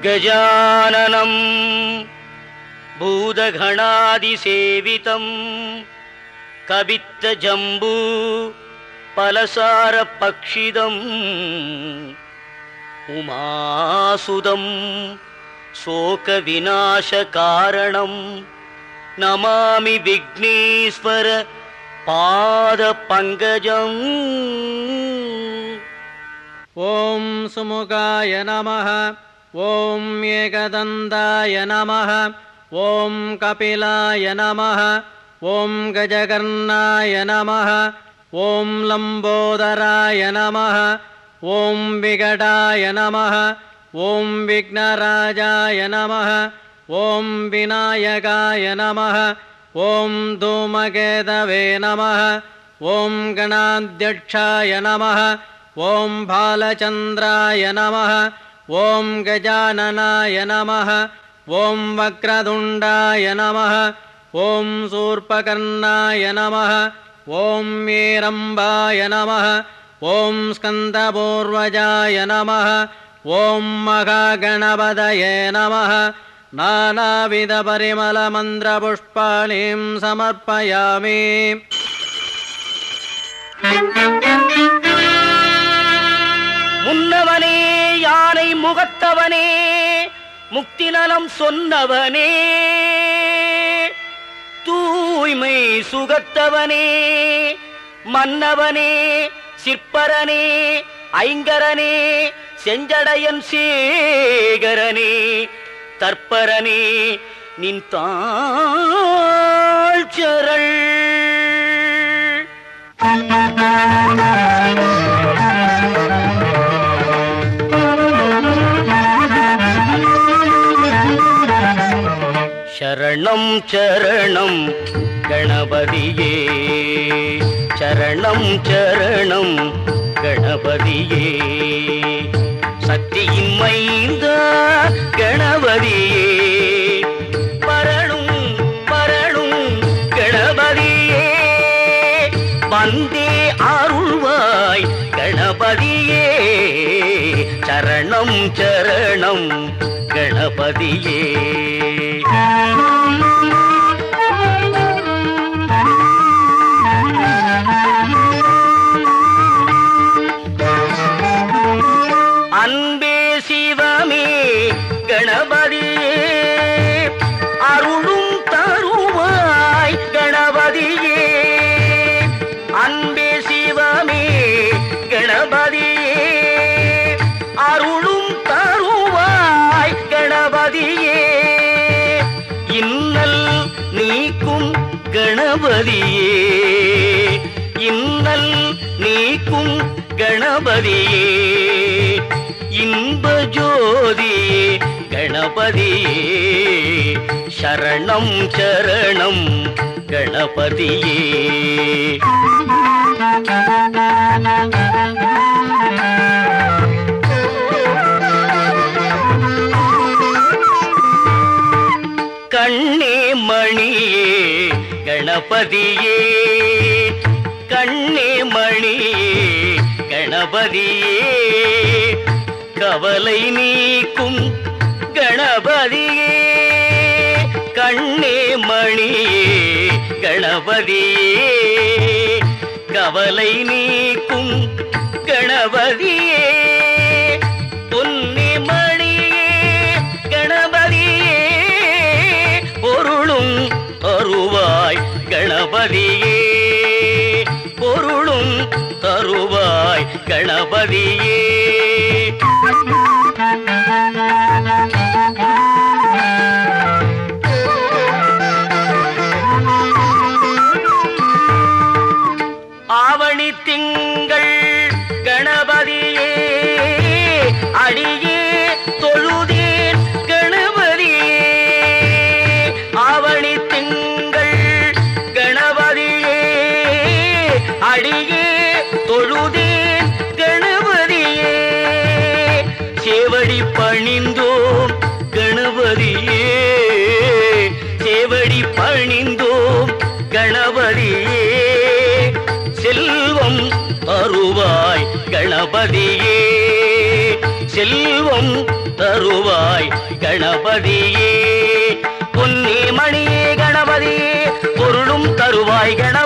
गजाननं भूतगणादिसेवितं कवित्तजम्बू पलसारपक्षिदम् उमासुदं शोकविनाशकारणं नमामि विघ्नेश्वर पादपङ्कजम्। ॐ सुमुखाय नमः। ॐ एकदन्ताय नमः। ॐ कपिलाय नमः। ॐ गजकर्णाय नमः। ॐ लम्बोदराय नमः। ॐ विकटाय नमः। ॐ विघ्नराजाय नमः। ॐ विनायकाय नमः। ॐ धूमकेतवे नमः। ॐ गणाध्यक्षाय नमः। ॐ बालचन्द्राय नमः। ॐ गजाननाय नमः। ॐ वक्रतुण्डाय नमः। ॐ शूर्पकर्णाय नमः। ॐ वीरम्बाय नमः। ॐ स्कन्दपूर्वजाय नमः। ॐ महागणपतये नमः। नानाविधपरिमलमन्त्रपुष्पाणिं समर्पयामि। முன்னவனே யானை முகத்தவனே முக்தி நலம் சொன்னவனே தூய்மை சுகத்தவனே மன்னவனே சிற்பரனே ஐங்கரனே செஞ்சடையன் சேகரனே தற்பரனே நின் தாழ்சரண். சரணம் சரணம் கணபதியே சரணம் சரணம் கணபதியே சக்தியின் மைந்தா கணபதியே பரணும் பரணும் கணபதியே வந்தே அருள்வாய் கணபதியே சரணம் சரணம் கணபதியே. அன்பே சிவமே கணபதியே அருளும் தருவாய் கணபதியே அன்பே சிவமே கணபதியே அருளும் தருவாய் கணபதியே இன்னல் நீக்கும் கணபதியே இன்னல் நீக்கும் கணபதியே இன்ப ஜோதியே கணபதியே சரணம் சரணம் கணபதியே. கண்ணே மணியே கணபதியே கண்ணே மணியே கணபதியே கவலை நீக்கும் கணபதியே கண்ணே மணியே கணபதியே கவலை நீக்கும் கணபதியே பொன்னி மணியே கணபதியே பொருளும் அருவாய் கணபதியே பொருளும் தருவாய் கணபதியே. ஆவணி திங்கள் கணபதியே அடியே தொழுதேன் கணபதியே ஆவணி திங்கள் கணபதியே அடியே தொழுதேன் கணபதியே சேவடி பணிந்தோம் கணபதியே சேவடி பணிந்தோம் கணபதியே செல்வம் அருவாய் கணபதியே செல்வம் தருவாய் கணபதியே பொன்னி மணியே கணபதியே பொருளும் தருவாய் கணபதியே